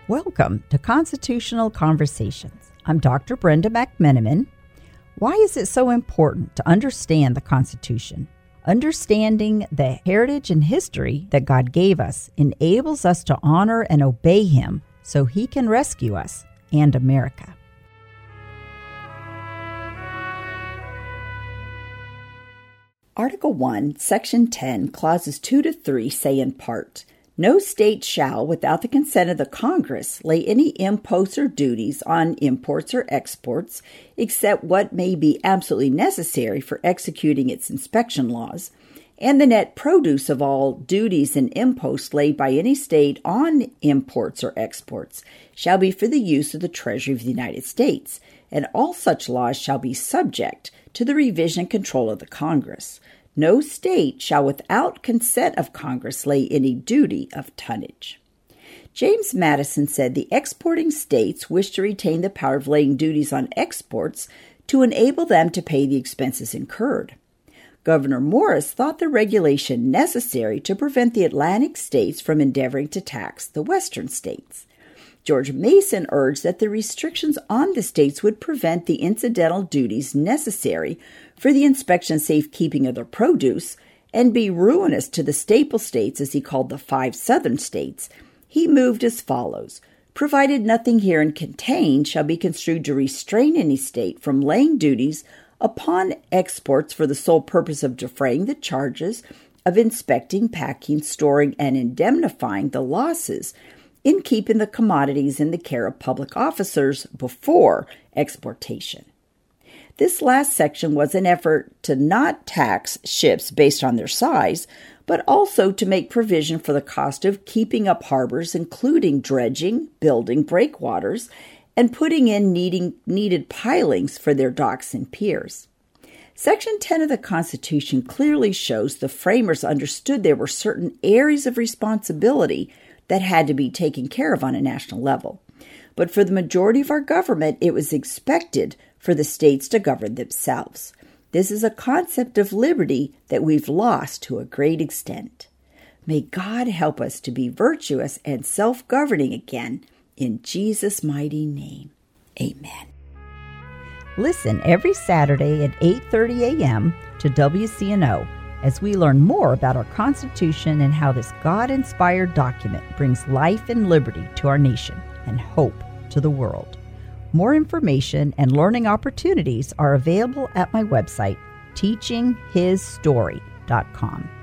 Welcome to Constitutional Conversations. I'm Dr. Brenda McMenamin. Why is it so important to understand the Constitution? Understanding the heritage and history that God gave us enables us to honor and obey Him so He can rescue us and America. Article 1, Section 10, Clauses 2 to 3 say in part, no state shall, without the consent of the Congress, lay any imposts or duties on imports or exports, except what may be absolutely necessary for executing its inspection laws, and the net produce of all duties and imposts laid by any state on imports or exports shall be for the use of the Treasury of the United States, and all such laws shall be subject to the revision and control of the Congress. No state shall without consent of Congress lay any duty of tonnage. James Madison said the exporting states wish to retain the power of laying duties on exports to enable them to pay the expenses incurred. Gouverneur Morris thought the regulation necessary to prevent the Atlantic states from endeavoring to tax the western states. George Mason urged that the restrictions on the states would prevent the incidental duties necessary for the inspection and safekeeping of their produce and be ruinous to the staple states, as he called the 5 southern states. He moved as follows: provided nothing herein contained shall be construed to restrain any state from laying duties upon exports for the sole purpose of defraying the charges of inspecting, packing, storing, and indemnifying the losses in keeping the commodities in the care of public officers before exportation. This last section was an effort to not tax ships based on their size, but also to make provision for the cost of keeping up harbors, including dredging, building breakwaters, and putting in needed pilings for their docks and piers. Section 10 of the Constitution clearly shows the framers understood there were certain areas of responsibility that had to be taken care of on a national level. But for the majority of our government, it was expected for the states to govern themselves. This is a concept of liberty that we've lost to a great extent. May God help us to be virtuous and self-governing again, in Jesus' mighty name. Amen. Listen every Saturday at 8:30 a.m. to WCNO as we learn more about our Constitution and how this God-inspired document brings life and liberty to our nation and hope to the world. More information and learning opportunities are available at my website, teachinghisstory.com.